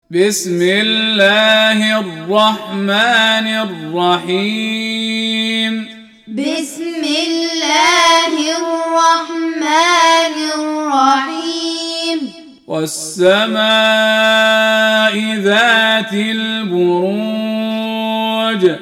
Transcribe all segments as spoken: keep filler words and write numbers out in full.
بسم الله الرحمن الرحيم بسم الله الرحمن الرحيم والسماء ذات البروج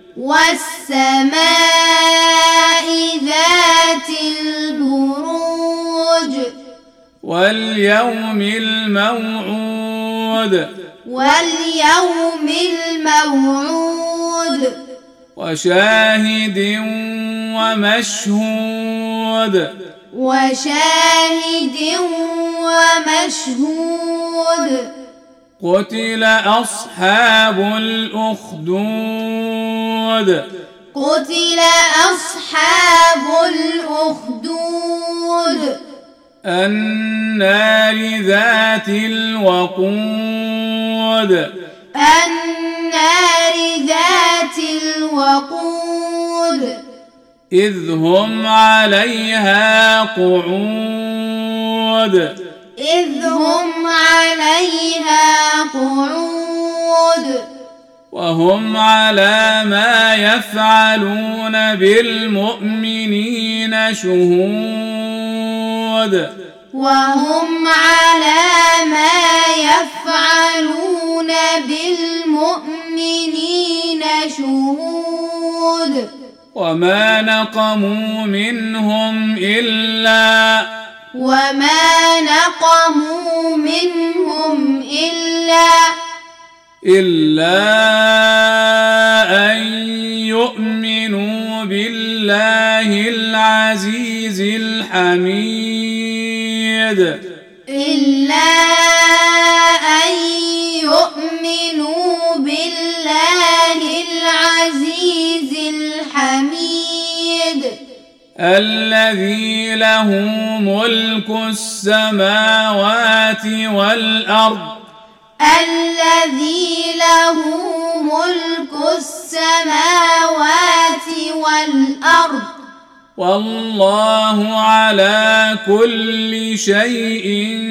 والسماء ذات البروج واليوم الموعود واليوم الموعود وشاهد ومشهود وشاهد ومشهود قتل أصحاب الأخدود قتل أصحاب الأخدود النار ذات الوقود النار ذات الوقود إذ هم عليها قعود إذ هم عليها قعود وهم على ما يفعلون بالمؤمنين شهود وهم على ما يفعلون بالمؤمنين شهود وما نقموا منهم إلا وما نقموا منهم إلا إلا أن يؤمنوا بالله العزيز الحميد إلا أن يؤمنوا بالله العزيز الحميد الذي له ملك السماوات والأرض الذي له ملك السماوات والأرض والله على كل شيء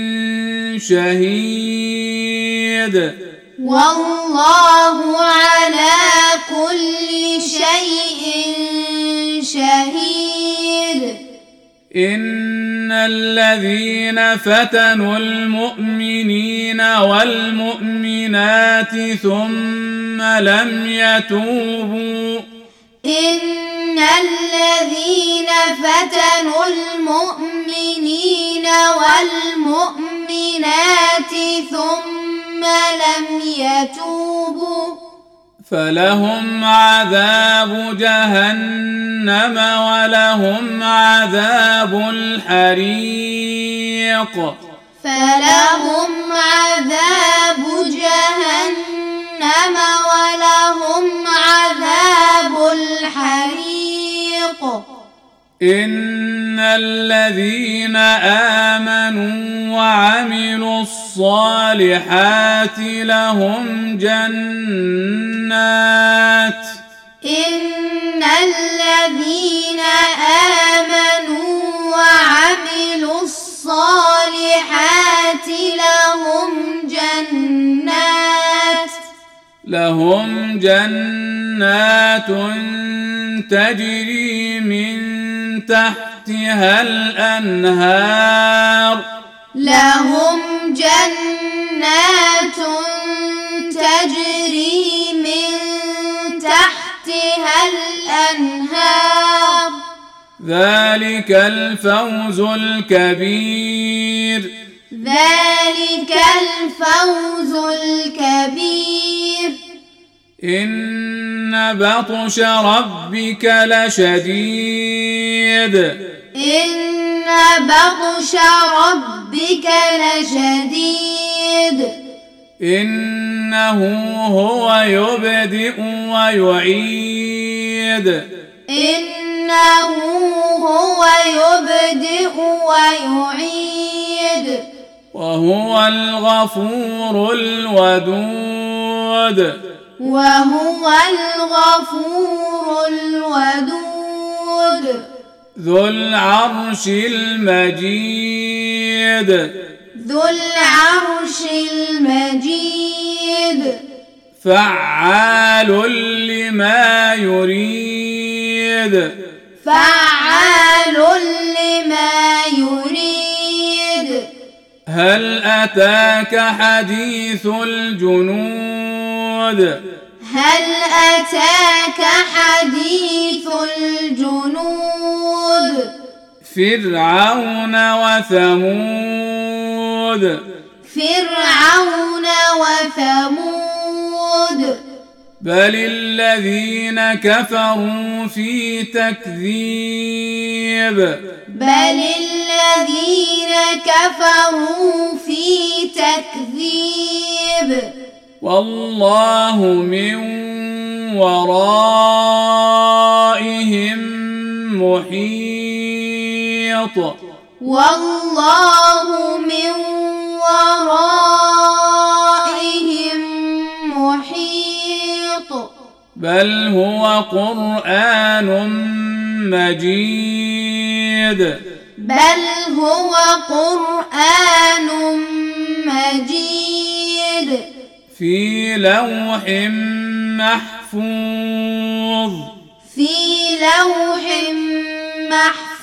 شهيد والله على كل شيء شهيد إن الذين فتنوا المؤمنين والمؤمنات ثم لم يتوبوا إن الذين فتنوا المؤمنين والمؤمنات ثم لم يتوبوا فلهم عذاب جهنم ولهم عذاب الحريق فلهم عذاب جهنم ولهم عذاب الحريق إن الذين آمنوا وعملوا الصالحات لهم جنات إن الذين آمنوا وعملوا الصالحات لهم جنات لهم جنات تجري من تحتها الأنهار لهم جنات تجري من تحتها الأنهار ذلك الفوز الكبير ذلك الفوز الكبير إن بطش ربك لشديد إن بطش ربك لشديد إنه هو يبدئ ويعيد إنه هو يبدئ ويعيد وهو الغفور الودود وهو الغفور الودود ذو العرش المجيد ذو العرش المجيد فعال لما يريد فعال لما يريد هل أتاك حديث الجنود هل أتاك حديث الجنود فرعون وثمود فرعون وثمود بل الذين كفروا في تكذيب بل الذين كفروا في تكذيب والله من ورائهم محيط والله من ورائهم محيط بل هو قرآن مجيد بل هو قرآن مجيد في لوح محفوظ في لوح محفوظ